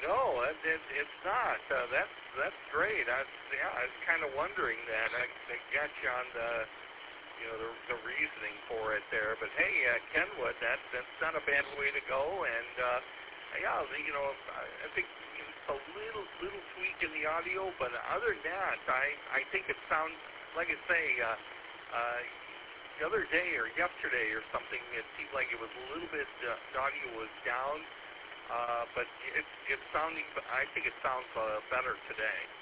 No, it's not. That's great. I was kind of wondering that. I got you on the reasoning for it there. But hey, Kenwood, that's not a bad way to go. And yeah, I think it's a little tweak in the audio, but other than that, I think it sounds like I say. The other day or yesterday or something, it seemed like it was a little bit, the audio was down, but it's sounding, I think it sounds better today.